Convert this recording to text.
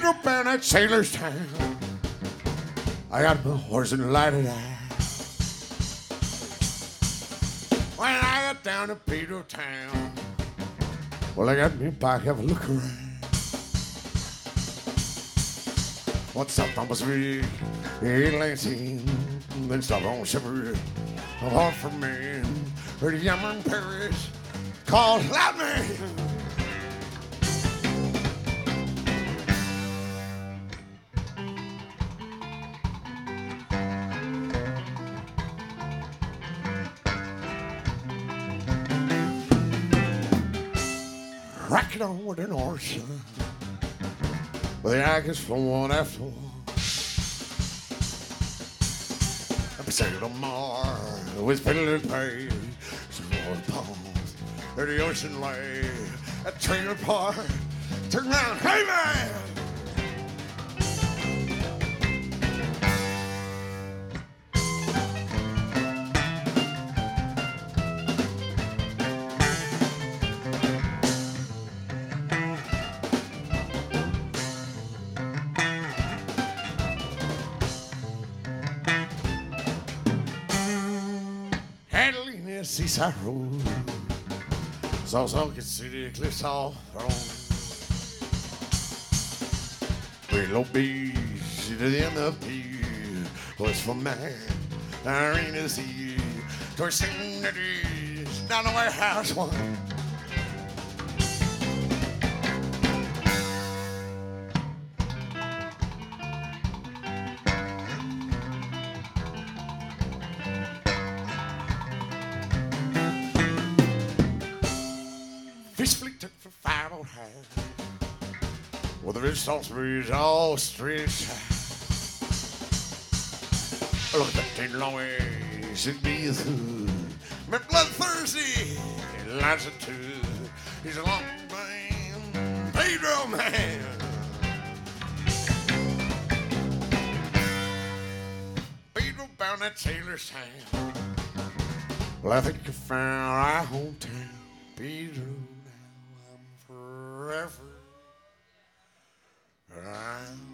Pedro bound at Sailor's Town. I got my horse and lighted eye. When I got down to Pedro Town, well, I got me back, have a look around. What's up, Thomas Reed? Hey, Lansing, then stop on Shepherd. Apart from me, pretty yammer in Paris, called Loudman. Rack it on with an horse, with the Aggies from one after one. Sailed on Mars with Penelope Page. Some more palms where the ocean lay. A trailer park turned around, hey man! Adelina, Seaside Road, Sawsocket City, Cliffs all thrown. Willow Beach, to the end of the was for man, Irene Sea, towards Cincinnati, down the warehouse one. Fish fleet took for 5 on high. Well, the rich sauce breeze all straight side. Look at that tin long way, should be a food. My bloodthirsty, Elijah too. He's a long man, Pedro man. Pedro bound that Sailor's Town. Well, I think you found our hometown, Pedro. Forever.